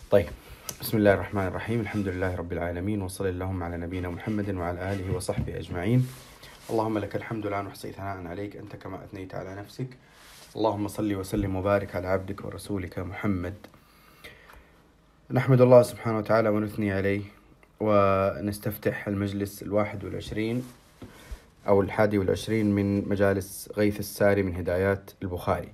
طيب، بسم الله الرحمن الرحيم. الحمد لله رب العالمين، وصلى اللهم على نبينا محمد وعلى آله وصحبه أجمعين. اللهم لك الحمد لا نحصي ثناء عليك أنت كما أثنيت على نفسك. اللهم صل وسلم وبارك على عبدك ورسولك محمد. نحمد الله سبحانه وتعالى ونثني عليه، ونستفتح المجلس 21 أو 21 من مجالس غيث الساري من هدايات البخاري.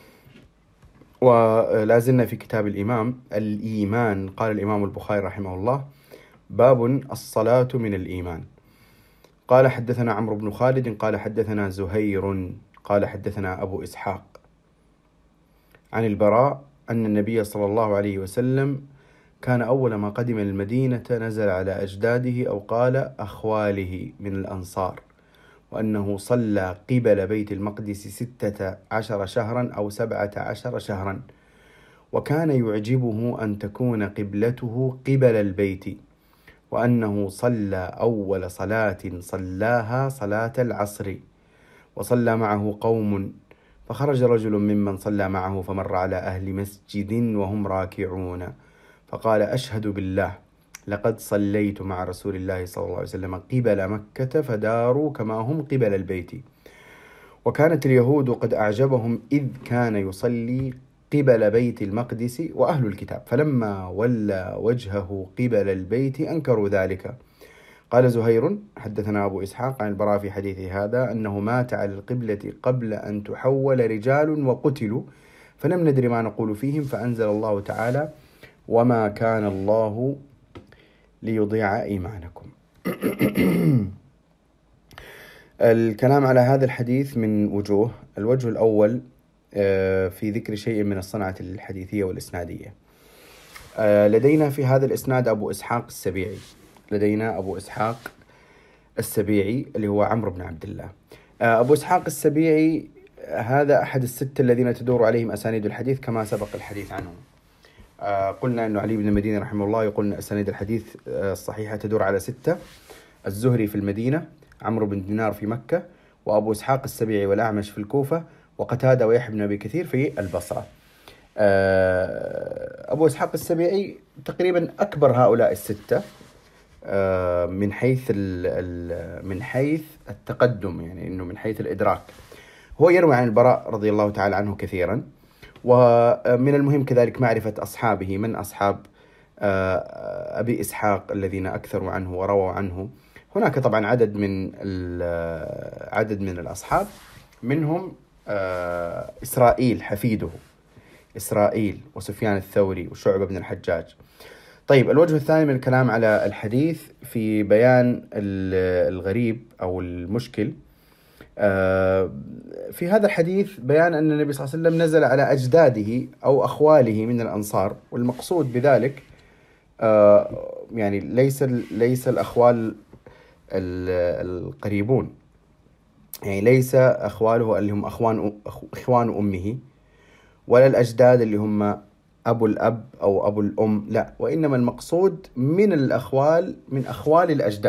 ولازلنا في كتاب الإيمان. قال الإمام البخاري رحمه الله: باب الصلاة من الإيمان. قال: حدثنا عمرو بن خالد قال حدثنا زهير قال حدثنا أبو إسحاق عن البراء أن النبي صلى الله عليه وسلم كان أول ما قدم المدينة نزل على أجداده أو قال أخواله من الأنصار، وأنه صلى قبل بيت المقدس 16 شهرا أو 17 شهرا، وكان يعجبه أن تكون قبلته قبل البيت، وأنه صلى أول صلاة صلاها صلاة العصر، وصلى معه قوم، فخرج رجل ممن صلى معه فمر على أهل مسجد وهم راكعون، فقال: أشهد بالله لقد صليت مع رسول الله صلى الله عليه وسلم قبل مكة فداروا كما هم قبل البيت. وكانت اليهود قد أعجبهم إذ كان يصلي قبل بيت المقدس وأهل الكتاب، فلما ولى وجهه قبل البيت أنكروا ذلك. قال زهير: حدثنا أبو إسحاق عن البراء في حديثه هذا أنه مات على القبلة قبل أن تحول رجال وقتلوا، فلم ندر ما نقول فيهم، فأنزل الله تعالى: وما كان الله ليضيع إيمانكم. الكلام على هذا الحديث من وجوه. الوجه الأول في ذكر شيء من الصنعة الحديثية والإسنادية. لدينا في هذا الإسناد أبو إسحاق السبيعي. لدينا أبو إسحاق السبيعي اللي هو عمرو بن عبد الله. أبو إسحاق السبيعي هذا أحد الستة الذين تدور عليهم أسانيد الحديث كما سبق الحديث عنهم. قلنا أنه علي بن المديني رحمه الله يقول أن أسانيد الحديث الصحيحة تدور على 6: الزهري في المدينة، عمرو بن دينار في مكة، وأبو إسحاق السبيعي والأعمش في الكوفة، وقتادة ويحيى بن أبي كثير في البصرة. أبو إسحاق السبيعي تقريبا أكبر هؤلاء الستة من حيث التقدم، يعني إنه من حيث الإدراك. هو يروي عن البراء رضي الله تعالى عنه كثيرا، ومن المهم كذلك معرفة أصحابه، من أصحاب أبي إسحاق الذين أكثروا عنه ورووا عنه. هناك طبعا عدد من الأصحاب، منهم إسرائيل حفيده، إسرائيل وسفيان الثوري وشعبة بن الحجاج. طيب، الوجه الثاني من الكلام على الحديث في بيان الغريب أو المشكل. في هذا الحديث بيان أن النبي صلى الله عليه وسلم نزل على أجداده أو أخواله من الأنصار، والمقصود بذلك يعني ليس الأخوال القريبون، يعني ليس أخواله اللي هم إخوان أمه، ولا الأجداد اللي هم أبو الأب أو أبو الأم، لا، وإنما المقصود من الأخوال، من أخوال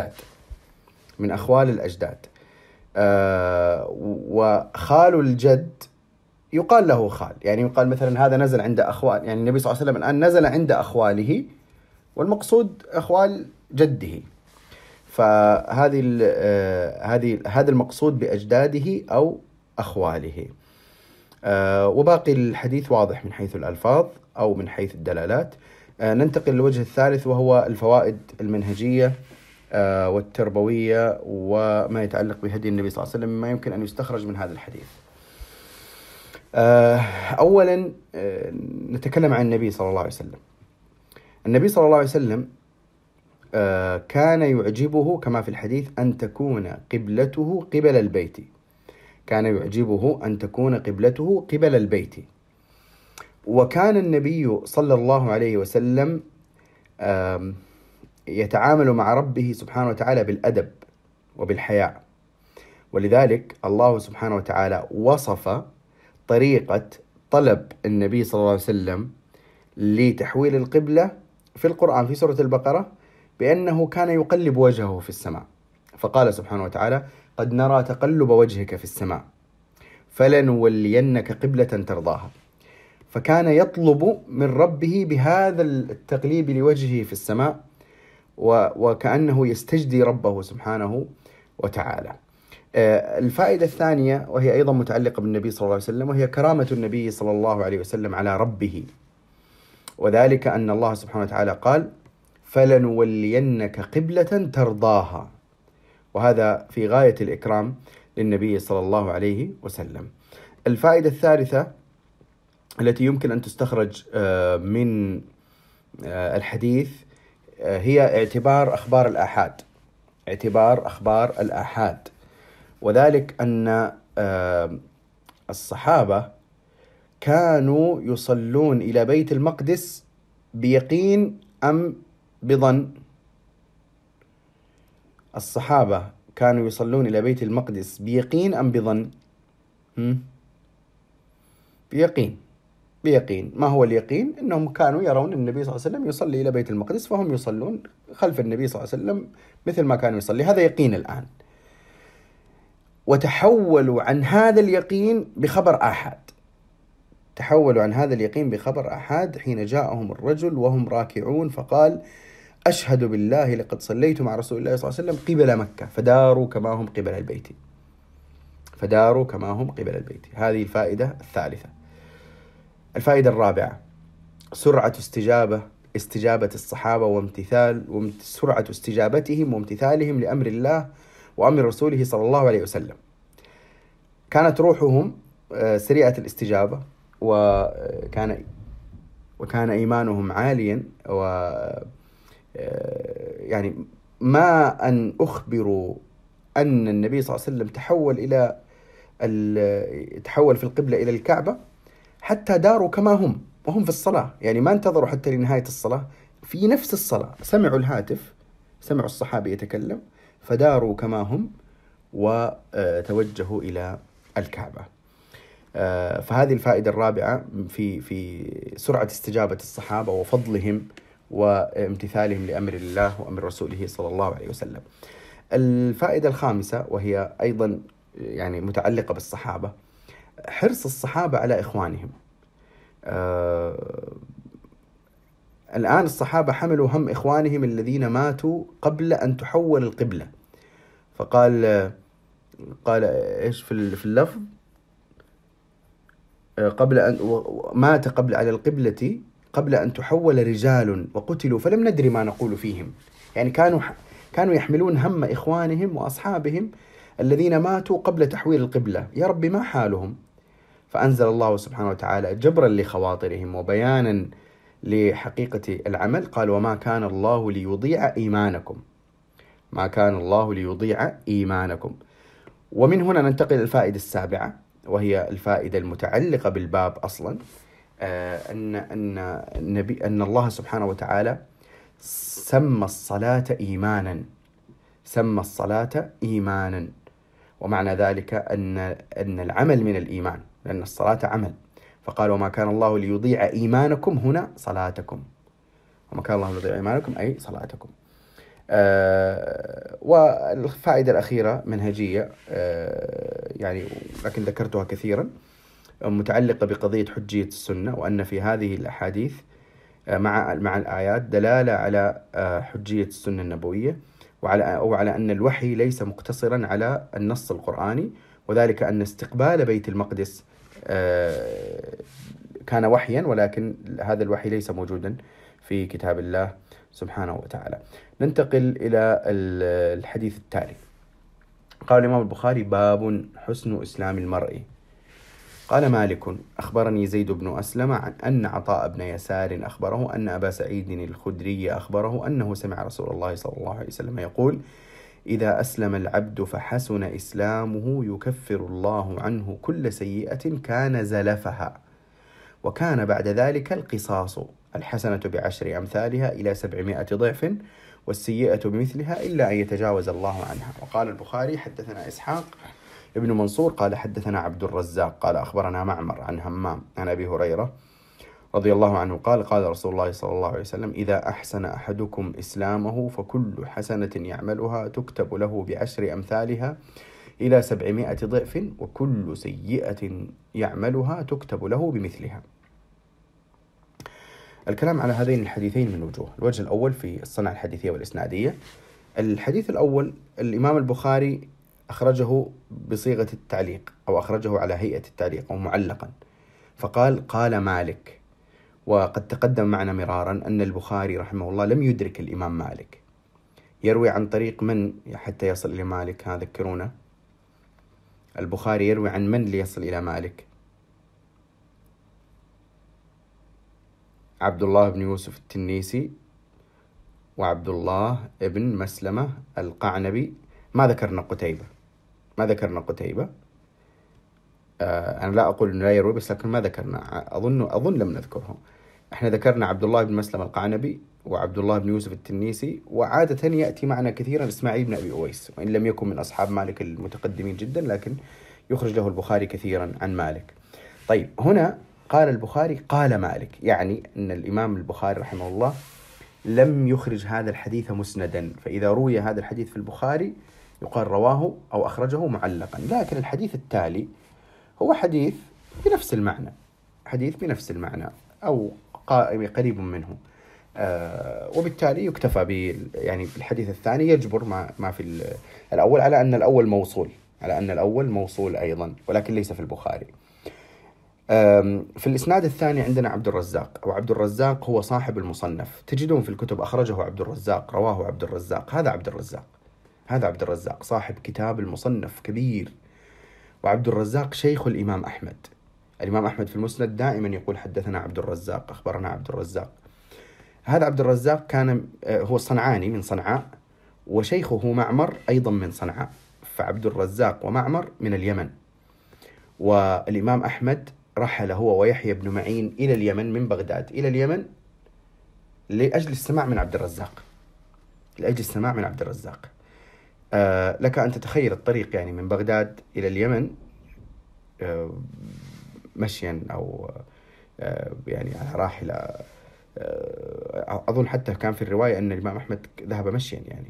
الأجداد. وخال الجد يقال له خال، يعني يقال مثلا هذا نزل عند أخوال، يعني النبي صلى الله عليه وسلم الآن نزل عند أخواله، والمقصود أخوال جده. فهذا المقصود بأجداده أو أخواله. وباقي الحديث واضح من حيث الألفاظ أو من حيث الدلالات. ننتقل للوجه الثالث، وهو الفوائد المنهجية والتربوية وما يتعلق بهدي النبي صلى الله عليه وسلم، ما يمكن أن يستخرج من هذا الحديث. أولا نتكلم عن النبي صلى الله عليه وسلم. النبي صلى الله عليه وسلم كان يعجبه كما في الحديث أن تكون قبلته قبل البيت. كان يعجبه أن تكون قبلته قبل البيت. وكان النبي صلى الله عليه وسلم يتعامل مع ربه سبحانه وتعالى بالأدب وبالحياء، ولذلك الله سبحانه وتعالى وصف طريقة طلب النبي صلى الله عليه وسلم لتحويل القبلة في القرآن في سورة البقرة بأنه كان يقلب وجهه في السماء، فقال سبحانه وتعالى: قد نرى تقلب وجهك في السماء فلنولينك قبلة ترضاها. فكان يطلب من ربه بهذا التقليب لوجهه في السماء، وكأنه يستجدي ربه سبحانه وتعالى. الفائدة الثانية وهي أيضا متعلقة بالنبي صلى الله عليه وسلم، وهي كرامة النبي صلى الله عليه وسلم على ربه، وذلك أن الله سبحانه وتعالى قال: فلنولينك قبلة ترضاها، وهذا في غاية الإكرام للنبي صلى الله عليه وسلم. الفائدة الثالثة التي يمكن أن تستخرج من الحديث هي اعتبار أخبار الآحاد، وذلك أن الصحابة كانوا يصلون إلى بيت المقدس بيقين أم بظن؟ الصحابة كانوا يصلون إلى بيت المقدس بيقين أم بظن؟ بيقين. ما هو اليقين؟ إنهم كانوا يرون النبي صلى الله عليه وسلم يصلي إلى بيت المقدس، فهم يصلون خلف النبي صلى الله عليه وسلم مثل ما كانوا يصلي. هذا يقين الآن. وتحولوا عن هذا اليقين بخبر آحاد حين جاءهم الرجل وهم راكعون فقال: أشهد بالله لقد صليت مع رسول الله صلى الله عليه وسلم قبل مكة فداروا كما هم قبل البيت. هذه الفائدة الثالثة. الفائدة الرابعة: سرعة استجابة الصحابة سرعة استجابتهم وامتثالهم لأمر الله وأمر رسوله صلى الله عليه وسلم. كانت روحهم سريعة الاستجابة، وكان إيمانهم عاليا، يعني ما أن أخبروا أن النبي صلى الله عليه وسلم تحول في القبلة إلى الكعبة حتى داروا كما هم وهم في الصلاة، يعني ما انتظروا حتى لنهاية الصلاة، في نفس الصلاة سمعوا الهاتف، سمعوا الصحابي يتكلم فداروا كما هم وتوجهوا إلى الكعبة. فهذه الفائدة الرابعة في سرعة استجابة الصحابة وفضلهم وامتثالهم لأمر الله وأمر رسوله صلى الله عليه وسلم. الفائدة الخامسة وهي أيضا يعني متعلقة بالصحابة: حرص الصحابة على إخوانهم. الآن الصحابة حملوا هم إخوانهم الذين ماتوا قبل أن تحول القبلة، فقال إيش في اللفظ؟ مات على القبلة قبل أن تحول رجال وقتلوا فلم ندري ما نقول فيهم. يعني كانوا يحملون هم إخوانهم وأصحابهم الذين ماتوا قبل تحويل القبلة، يا رب ما حالهم؟ فأنزل الله سبحانه وتعالى جبرا لخواطرهم وبيانا لحقيقة العمل، قال: وما كان الله ليضيع إيمانكم. ومن هنا ننتقل الفائدة السابعة، وهي الفائدة المتعلقة بالباب أصلا، أن الله سبحانه وتعالى سمى الصلاة إيمانا، ومعنى ذلك أن العمل من الإيمان، لأن الصلاة عمل، فقال: وما كان الله ليضيع إيمانكم، هنا صلاتكم، وما كان الله ليضيع إيمانكم أي صلاتكم. والفائدة الأخيرة منهجية، يعني لكن ذكرتها كثيرا، متعلقة بقضية حجية السنة، وأن في هذه الأحاديث مع الآيات دلالة على حجية السنة النبوية، وعلى أن الوحي ليس مقتصرا على النص القرآني، وذلك أن استقبال بيت المقدس كان وحيا، ولكن هذا الوحي ليس موجودا في كتاب الله سبحانه وتعالى. ننتقل إلى الحديث التالي. قال الإمام البخاري: باب حسن إسلام المرء. قال مالك: أخبرني زيد بن أسلم عن أن عطاء بن يسار أخبره أن أبا سعيد الخدري أخبره أنه سمع رسول الله صلى الله عليه وسلم يقول: إذا أسلم العبد فحسن إسلامه يكفر الله عنه كل سيئة كان زلفها، وكان بعد ذلك القصاص، الحسنة ب10 أمثالها إلى 700 ضعف، والسيئة بمثلها إلا أن يتجاوز الله عنها. وقال البخاري: حدثنا إسحاق ابن منصور قال حدثنا عبد الرزاق قال أخبرنا معمر عن همام عن أبي هريرة رضي الله عنه قال: قال رسول الله صلى الله عليه وسلم: إذا أحسن أحدكم إسلامه فكل حسنة يعملها تكتب له ب10 أمثالها إلى 700 ضعف، وكل سيئة يعملها تكتب له بمثلها. الكلام على هذين الحديثين من وجوه. الوجه الأول في الصنعة الحديثية والإسنادية. الحديث الأول الإمام البخاري أخرجه بصيغة التعليق، أو أخرجه على هيئة التعليق أو معلقا، فقال قال مالك. وقد تقدم معنا مرارا أن البخاري رحمه الله لم يدرك الإمام مالك، يروي عن طريق من حتى يصل إلى مالك؟ ها ذكرونا، البخاري يروي عن من ليصل إلى مالك؟ عبد الله بن يوسف التنيسي وعبد الله بن مسلمة القعنبي. ما ذكرنا قتيبة، ما ذكرنا قتيبة. أنا لا أقول أنه لا يروي، بس لكن ما ذكرنا، أظن لم نذكره. احنا ذكرنا عبد الله بن مسلمة القعنبي وعبد الله بن يوسف التنيسي، وعادة يأتي معنا كثيرا إسماعيل بن أبي أويس، وإن لم يكن من أصحاب مالك المتقدمين جدا، لكن يخرج له البخاري كثيرا عن مالك. طيب، هنا قال البخاري قال مالك، يعني أن الإمام البخاري رحمه الله لم يخرج هذا الحديث مسندا، فإذا روي هذا الحديث في البخاري يقال رواه أو أخرجه معلقا. لكن الحديث التالي هو حديث بنفس المعنى، حديث بنفس المعنى أو قريب منه، وبالتالي يكتفى يعني بالحديث الثاني يجبر ما في الأول، على أن الأول موصول، على أن الأول موصول أيضا، ولكن ليس في البخاري. في الإسناد الثاني عندنا عبد الرزاق، وعبد الرزاق هو صاحب المصنف، تجدون في الكتب أخرجه عبد الرزاق، رواه عبد الرزاق. هذا عبد الرزاق، هذا عبد الرزاق صاحب كتاب المصنف كبير. وعبد الرزاق شيخ الإمام أحمد. الإمام أحمد في المسند دائما يقول حدثنا عبد الرزاق، أخبرنا عبد الرزاق. هذا عبد الرزاق كان هو صنعاني من صنعاء، وشيخه معمر أيضا من صنعاء، فعبد الرزاق ومعمر من اليمن. والإمام أحمد رحل هو ويحيى بن معين إلى اليمن، من بغداد إلى اليمن، لأجل السماع من عبد الرزاق، لأجل السماع من عبد الرزاق. لك أن تتخيل الطريق، يعني من بغداد إلى اليمن مشيا أو يعني على راحلة. أظن حتى كان في الرواية أن الإمام أحمد ذهب مشيا يعني.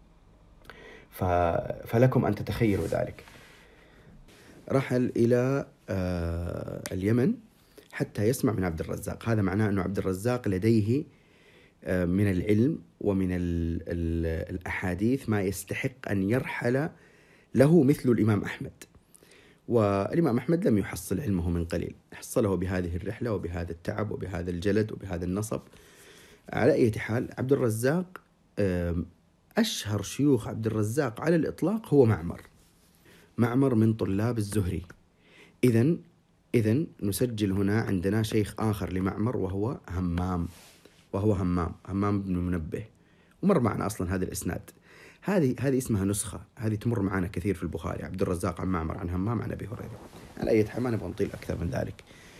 فلكم أن تتخيلوا ذلك. رحل إلى اليمن حتى يسمع من عبد الرزاق. هذا معناه أن عبد الرزاق لديه من العلم ومن الأحاديث ما يستحق أن يرحل له مثل الإمام أحمد. والإمام أحمد لم يحصل علمه من قليل، حصله بهذه الرحلة وبهذا التعب وبهذا الجلد وبهذا النصب. على أي حال، عبد الرزاق أشهر شيوخ عبد الرزاق على الإطلاق هو معمر من طلاب الزهري. إذن نسجل هنا عندنا شيخ آخر لمعمر، وهو همام بن منبه، ومر معنا أصلا هذا الإسناد. هذه اسمها نسخة، هذه تمر معنا كثير في البخاري، عبد الرزاق عن معمر عن همام عن أبي هريرة. على أي حال ما نبغى نطيل أكثر من ذلك.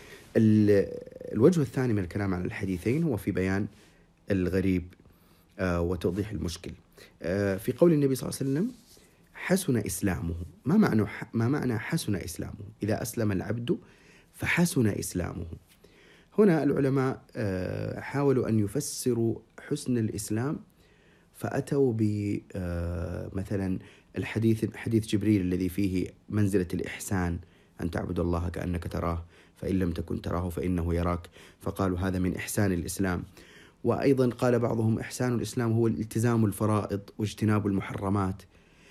الوجه الثاني من الكلام عن الحديثين هو في بيان الغريب وتوضيح المشكل. في قول النبي صلى الله عليه وسلم حسن إسلامه، ما معنى حسن إسلامه؟ إذا أسلم العبد فحسن إسلامه. هنا العلماء حاولوا أن يفسروا حسن الإسلام، فأتوا بمثلا حديث جبريل الذي فيه منزلة الإحسان، أن تعبد الله كأنك تراه فإن لم تكن تراه فإنه يراك، فقالوا هذا من إحسان الإسلام. وأيضا قال بعضهم إحسان الإسلام هو الالتزام الفرائض واجتناب المحرمات.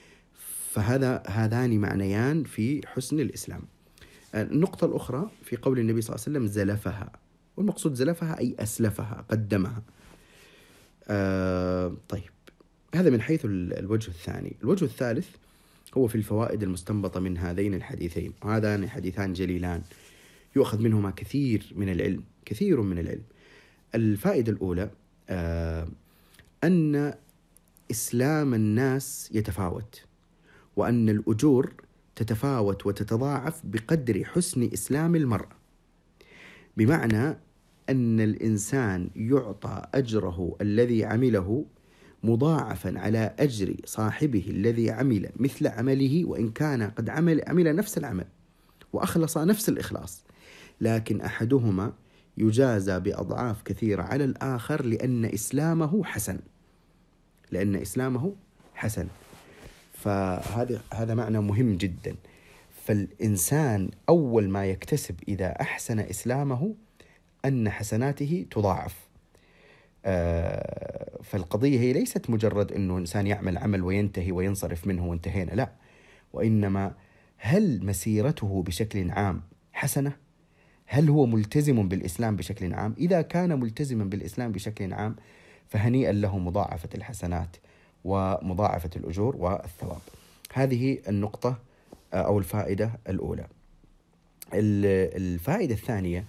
هذان معنيان في حسن الإسلام. النقطة الأخرى في قول النبي صلى الله عليه وسلم زلفها، والمقصود زلفها أي أسلفها، قدمها. طيب، هذا من حيث الوجه الثاني. الوجه الثالث هو في الفوائد المستنبطة من هذين الحديثين، وهذان حديثان جليلان يؤخذ منهما كثير من العلم. الفائدة الأولى أن إسلام الناس يتفاوت، وأن الأجور تتفاوت وتتضاعف بقدر حسن إسلام المرء، بمعنى أن الإنسان يعطى أجره الذي عمله مضاعفا على أجر صاحبه الذي عمل مثل عمله، وإن كان قد عمل نفس العمل وأخلص نفس الإخلاص، لكن أحدهما يجازى بأضعاف كثيرة على الآخر لأن إسلامه حسن. فهذا معنى مهم جدا. فالإنسان أول ما يكتسب إذا أحسن إسلامه أن حسناته تضاعف، فالقضية هي ليست مجرد أنه إنسان يعمل عمل وينتهي وينصرف منه وانتهينا، لا، وإنما هل مسيرته بشكل عام حسنة؟ هل هو ملتزم بالإسلام بشكل عام؟ إذا كان ملتزما بالإسلام بشكل عام فهنيئا له مضاعفة الحسنات ومضاعفة الأجور والثواب. هذه النقطة أو الفائدة الأولى. الفائدة الثانية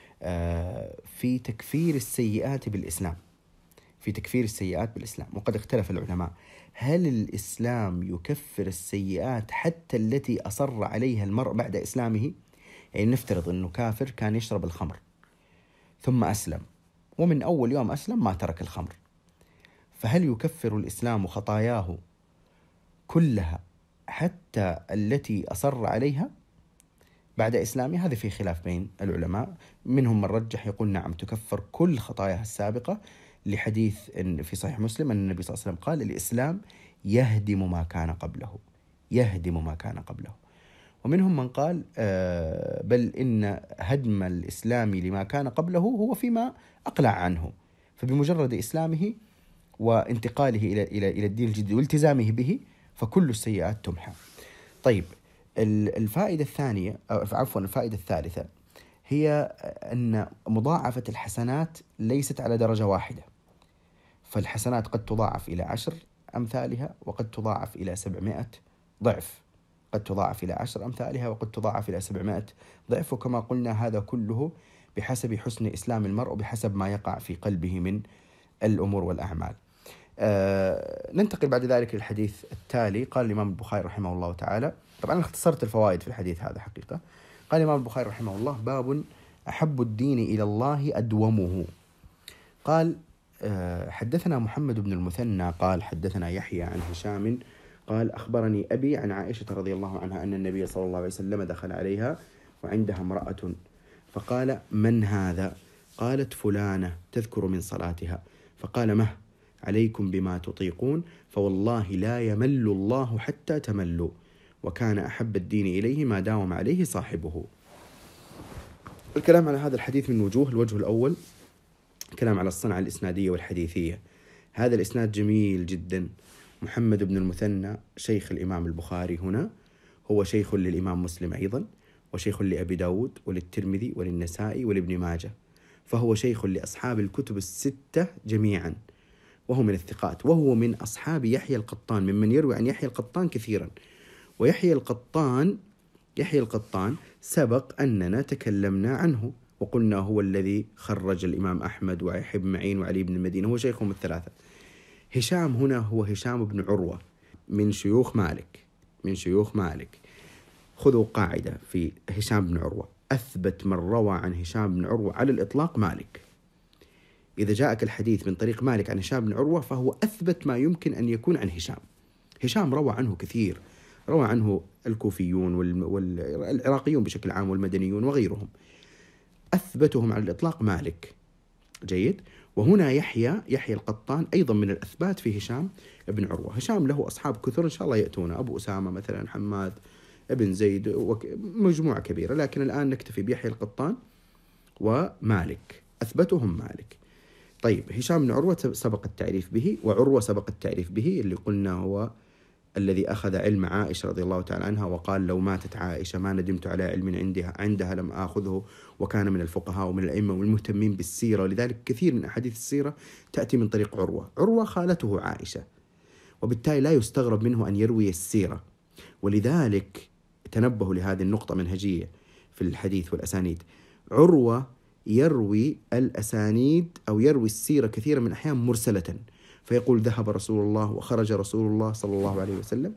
في تكفير السيئات بالإسلام، في تكفير السيئات بالإسلام. وقد اختلف العلماء هل الإسلام يكفر السيئات حتى التي أصر عليها المرء بعد إسلامه؟ يعني نفترض أنه كافر كان يشرب الخمر ثم أسلم، ومن أول يوم أسلم ما ترك الخمر، فهل يكفر الإسلام خطاياه كلها حتى التي أصر عليها بعد إسلامه؟ هذا في خلاف بين العلماء، منهم من رجح يقول نعم تكفر كل خطاياها السابقة، لحديث في صحيح مسلم أن النبي صلى الله عليه وسلم قال الإسلام يهدم ما كان قبله، يهدم ما كان قبله. ومنهم من قال بل إن هدم الإسلام لما كان قبله هو فيما أقلع عنه، فبمجرد إسلامه وانتقاله إلى الدين الجديد والتزامه به فكل السيئات تمحى. طيب، الفائدة الثانية الفائدة الثالثة هي أن مضاعفة الحسنات ليست على درجة واحدة، فالحسنات قد تضاعف إلى 10 أمثالها وقد تضاعف إلى 700 ضعف، قد تضاعف إلى 10 أمثالها وقد تضاعف إلى 700 ضعف. وكما قلنا هذا كله بحسب حسن إسلام المرء وبحسب ما يقع في قلبه من الأمور والأعمال. ننتقل بعد ذلك للحديث التالي. قال الإمام البخاري رحمه الله تعالى، طبعا اختصرت الفوائد في الحديث هذا حقيقة. قال الإمام البخاري رحمه الله: باب أحب الدين إلى الله أدومه. قال حدثنا محمد بن المثنى قال حدثنا يحيى عن هشام قال أخبرني أبي عن عائشة رضي الله عنها أن النبي صلى الله عليه وسلم دخل عليها وعندها امرأة فقال: من هذا؟ قالت: فلانة تذكر من صلاتها. فقال: مه عليكم بما تطيقون فوالله لا يمل الله حتى تملوا، وكان أحب الدين إليه ما داوم عليه صاحبه. الكلام على هذا الحديث من وجوه. الوجه الأول كلام على الصنعة الإسنادية والحديثية. هذا الإسناد جميل جدا. محمد بن المثنى شيخ الإمام البخاري هنا، هو شيخ للإمام مسلم أيضا، وشيخ لأبي داود وللترمذي وللنسائي ولابن ماجه، فهو شيخ لأصحاب الكتب الستة جميعا، وهو من الثقات، وهو من أصحاب يحيى القطان، ممن يروي عن يحيى القطان كثيرا. ويحيى القطان سبق أننا تكلمنا عنه وقلنا هو الذي خرج الإمام أحمد ويحيى بن معين وعلي بن المدينة، هو شيخهم الثلاثة. هشام هنا هو هشام بن عروة من شيوخ مالك. خذوا قاعدة في هشام بن عروة: أثبت من روى عن هشام بن عروة على الإطلاق مالك. إذا جاءك الحديث من طريق مالك عن هشام بن عروة فهو أثبت ما يمكن أن يكون عن هشام. هشام روى عنه كثير، روى عنه الكوفيون والعراقيون بشكل عام والمدنيون وغيرهم، أثبتهم على الإطلاق مالك. جيد. وهنا يحيى القطان أيضا من الأثبات في هشام بن عروة. هشام له أصحاب كثر إن شاء الله يأتون، أبو أسامة مثلا، حماد ابن زيد، مجموعة كبيرة، لكن الآن نكتفي بيحيى القطان ومالك، أثبتهم مالك. طيب، هشام بن عروة سبق التعريف به، وعروة سبق التعريف به، اللي قلنا هو الذي أخذ علم عائشة رضي الله تعالى عنها وقال: لو ماتت عائشة ما ندمت على علم عندها لم آخذه، وكان من الفقهاء ومن الأئمة والمهتمين بالسيرة، ولذلك كثير من أحاديث السيرة تأتي من طريق عروة خالته عائشة، وبالتالي لا يستغرب منه أن يروي السيرة. ولذلك تنبهوا لهذه النقطة منهجية في الحديث والأسانيد. عروة يروي الأسانيد أو يروي السيرة كثيرا من الأحيان مرسلة، فيقول: ذهب رسول الله وخرج رسول الله صلى الله عليه وسلم.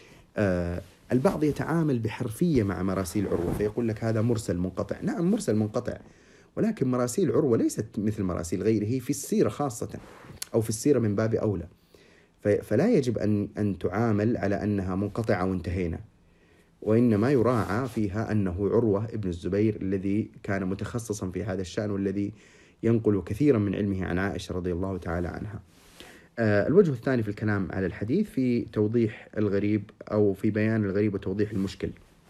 البعض يتعامل بحرفية مع مراسيل عروة فيقول لك هذا مرسل منقطع. نعم، مرسل منقطع، ولكن مراسيل عروة ليست مثل مراسيل غيره في السيرة خاصة، أو في السيرة من باب أولى، فلا يجب أن تعامل على أنها منقطعة وانتهينا، وإنما يراعى فيها أنه عروة ابن الزبير الذي كان متخصصا في هذا الشأن، والذي ينقل كثيرا من علمه عن عائشة رضي الله تعالى عنها. الوجه الثاني في الكلام على الحديث في توضيح الغريب أو في بيان الغريب وتوضيح المشكل.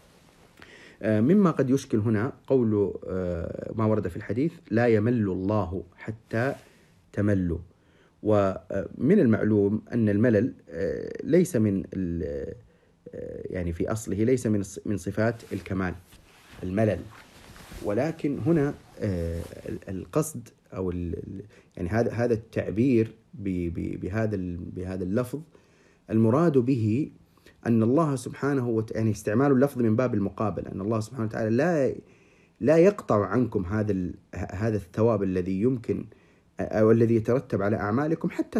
مما قد يشكل هنا قول ما ورد في الحديث: لا يمل الله حتى تملوا. ومن المعلوم أن الملل ليس من يعني في أصله ليس من صفات الكمال الملل، ولكن هنا القصد أو يعني هذا التعبير بهذا اللفظ المراد به أن الله سبحانه وتعالى، يعني استعمال اللفظ من باب المقابلة، أن الله سبحانه وتعالى لا يقطع عنكم هذا الثواب الذي يمكن أو الذي يترتب على أعمالكم حتى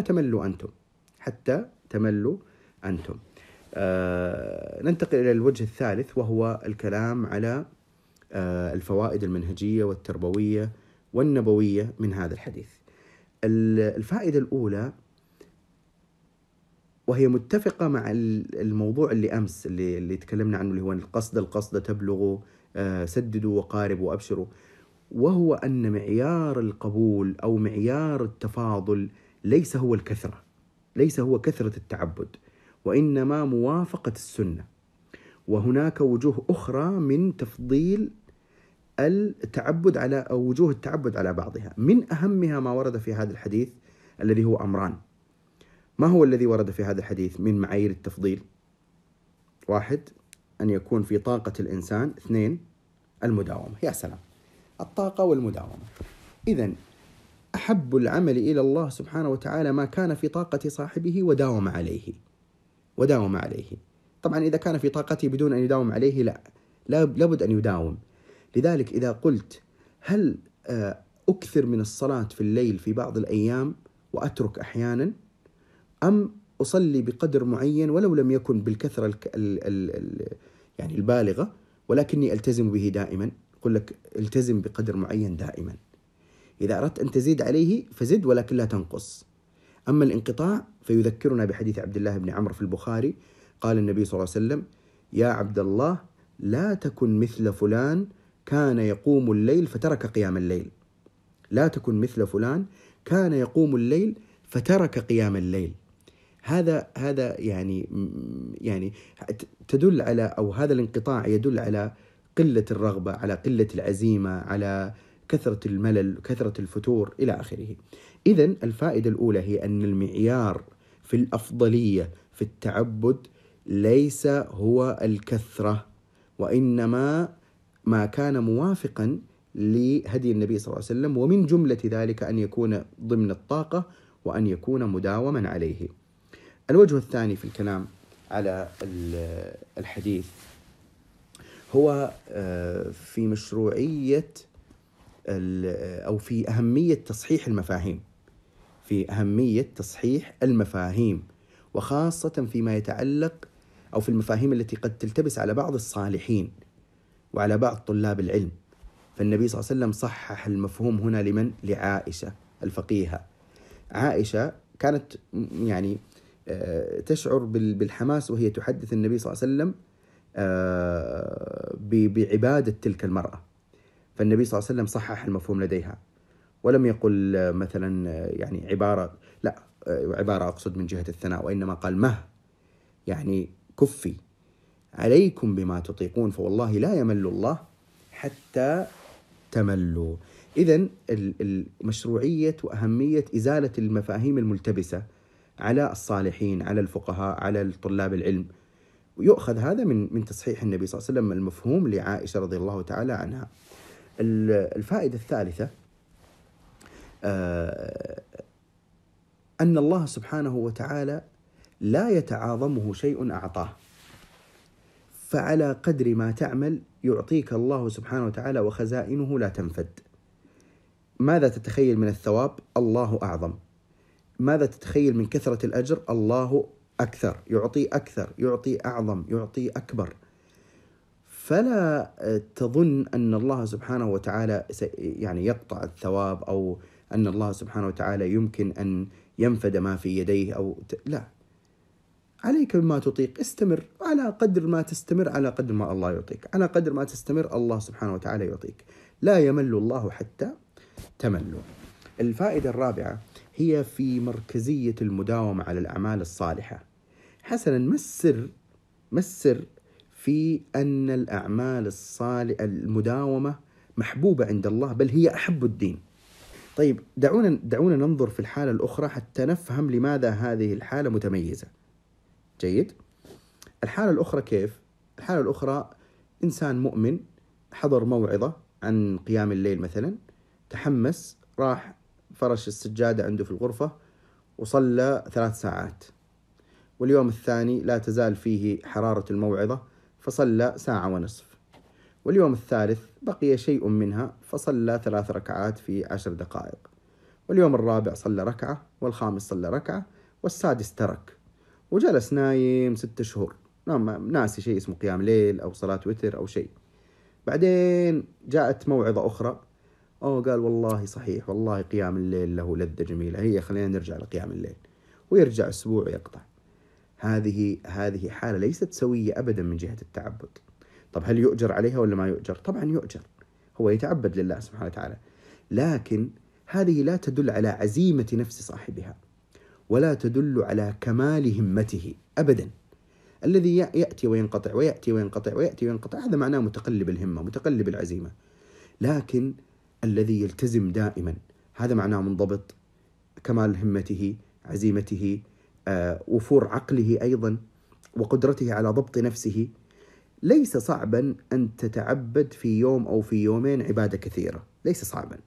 تملوا أنتم. ننتقل إلى الوجه الثالث، وهو الكلام على الفوائد المنهجية والتربوية والنبوية من هذا الحديث. الفائدة الأولى، وهي متفقة مع الموضوع اللي أمس اللي تكلمنا عنه، اللي هو القصد تبلغوا، سددوا وقاربوا وأبشروا، وهو أن معيار القبول أو معيار التفاضل ليس هو الكثرة، ليس هو كثرة التعبد، وإنما موافقة السنة. وهناك وجوه أخرى من تفضيل التعبد أو وجوه التعبد على بعضها، من أهمها ما ورد في هذا الحديث الذي هو أمران. ما هو الذي ورد في هذا الحديث من معايير التفضيل؟ 1، أن يكون في طاقة الإنسان. 2، المداومة. يا سلام، الطاقة والمداومة. إذن أحب العمل إلى الله سبحانه وتعالى ما كان في طاقة صاحبه وداوم عليه. طبعا إذا كان في طاقته بدون أن يداوم عليه لابد أن يداوم. لذلك إذا قلت هل أكثر من الصلاة في الليل في بعض الأيام وأترك أحيانا، أم أصلي بقدر معين ولو لم يكن بالكثرة يعني البالغة، ولكني ألتزم به دائما، أقول لك التزم بقدر معين دائما. إذا أردت أن تزيد عليه فزد ولكن لا تنقص. أما الانقطاع فيذكرنا بحديث عبد الله بن عمرو في البخاري، قال النبي صلى الله عليه وسلم: يا عبد الله لا تكن مثل فلان كان يقوم الليل فترك قيام الليل. لا تكن مثل فلان كان يقوم الليل فترك قيام الليل. هذا يعني تدل على، أو هذا الانقطاع يدل على قلة الرغبة، على قلة العزيمة، على كثرة الملل، كثرة الفتور إلى آخره. إذن الفائدة الأولى هي أن المعيار في الأفضلية في التعبد ليس هو الكثرة، وإنما ما كان موافقا لهدي النبي صلى الله عليه وسلم، ومن جملة ذلك أن يكون ضمن الطاقة وأن يكون مداوما عليه. الوجه الثاني في الكلام على الحديث هو في مشروعية أو في أهمية تصحيح المفاهيم، وخاصة فيما يتعلق أو في المفاهيم التي قد تلتبس على بعض الصالحين وعلى بعض طلاب العلم. فالنبي صلى الله عليه وسلم صحح المفهوم هنا لمن؟ لعائشة الفقيهة. عائشة كانت يعني تشعر بالحماس وهي تحدث النبي صلى الله عليه وسلم بعبادة تلك المرأة، فالنبي صلى الله عليه وسلم صحح المفهوم لديها، ولم يقل مثلا يعني عبارة أقصد من جهة الثناء، وإنما قال يعني كفي عليكم بما تطيقون فوالله لا يمل الله حتى تملوا. إذن المشروعية وأهمية إزالة المفاهيم الملتبسة على الصالحين، على الفقهاء، على طلاب العلم، ويؤخذ هذا من تصحيح النبي صلى الله عليه وسلم المفهوم لعائشة رضي الله تعالى عنها. الفائدة الثالثة أن الله سبحانه وتعالى لا يتعاظمه شيء أعطاه، فعلى قدر ما تعمل يعطيك الله سبحانه وتعالى، وخزائنه لا تنفد. ماذا تتخيل من الثواب؟ الله أعظم. ماذا تتخيل من كثرة الأجر؟ الله أكثر، يعطي أعظم، يعطي أكبر. فلا تظن أن الله سبحانه وتعالى يعني يقطع الثواب، أو أن الله سبحانه وتعالى يمكن أن ينفد ما في يديه لا، عليك بما تطيق، استمر على قدر ما تستمر، على قدر ما الله يعطيك، على قدر ما تستمر الله سبحانه وتعالى يعطيك. لا يمل الله حتى تملوا. الفائدة الرابعة هي في مركزية المداومة على الأعمال الصالحة. حسنا، ما السر في أن الأعمال الصالحة المداومة محبوبة عند الله، بل هي أحب الدين. طيب دعونا ننظر في الحالة الأخرى حتى نفهم لماذا هذه الحالة متميزة. جيد. الحالة الأخرى كيف؟ الحالة الأخرى إنسان مؤمن حضر موعظة عن قيام الليل مثلا، تحمس، راح فرش السجادة عنده في الغرفة وصلى 3 ساعات، واليوم الثاني لا تزال فيه حرارة الموعظة فصلى 1.5 ساعة، واليوم الثالث بقي شيء منها فصلى 3 ركعات في 10 دقائق، واليوم الرابع صلى ركعة، والخامس صلى ركعة، والسادس ترك، وجلس نايم 6 شهور، ناسي شيء اسمه قيام ليل أو صلاة وتر أو شيء. بعدين جاءت موعظة أخرى، قال والله صحيح، والله قيام الليل له لذة جميلة، هي خلينا نرجع لقيام الليل، ويرجع أسبوع يقطع. هذه حالة ليست سوية أبدا من جهة التعبد. طب هل يؤجر عليها ولا ما يؤجر؟ طبعا يؤجر، هو يتعبد لله سبحانه وتعالى، لكن هذه لا تدل على عزيمة نفس صاحبها، ولا تدل على كمال همته أبدا. الذي يأتي وينقطع ويأتي وينقطع ويأتي وينقطع هذا معناه متقلب الهمة متقلب العزيمة، لكن الذي يلتزم دائما هذا معناه منضبط، كمال همته، عزيمته، وفور عقله أيضا، وقدرته على ضبط نفسه. ليس صعبا أن تتعبد في يوم أو في يومين عبادة كثيرة، ليس صعبا،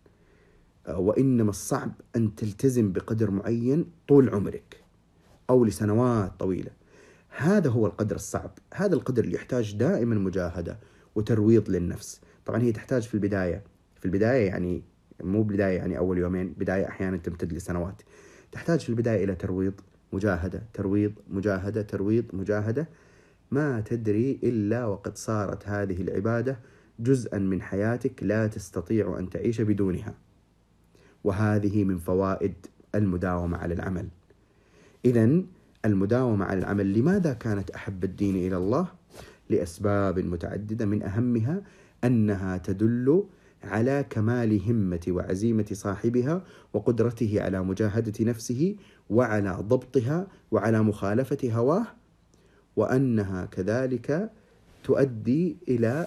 وإنما الصعب أن تلتزم بقدر معين طول عمرك أو لسنوات طويلة. هذا هو القدر الصعب، هذا القدر اللي يحتاج دائما مجاهدة وترويض للنفس. طبعا هي تحتاج في البداية يعني مو بداية يعني أول يومين، بداية أحيانا تمتد لسنوات، تحتاج في البداية إلى ترويض، مجاهدة، ترويض، مجاهدة، ترويض، مجاهدة. ما تدري إلا وقد صارت هذه العبادة جزءا من حياتك لا تستطيع أن تعيش بدونها، وهذه من فوائد المداومة على العمل. إذن المداومة على العمل لماذا كانت أحب الدين إلى الله؟ لأسباب متعددة، من أهمها أنها تدل على كمال همة وعزيمة صاحبها وقدرته على مجاهدة نفسه وعلى ضبطها وعلى مخالفة هواه، وأنها كذلك تؤدي إلى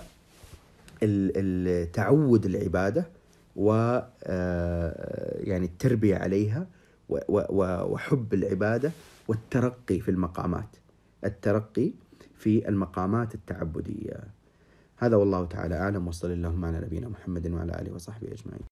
تعود العبادة يعني التربية عليها وحب العبادة والترقي في المقامات التعبدية. هذا والله تعالى أعلم، وصلى اللهم على نبينا محمد وعلى آله وصحبه أجمعين.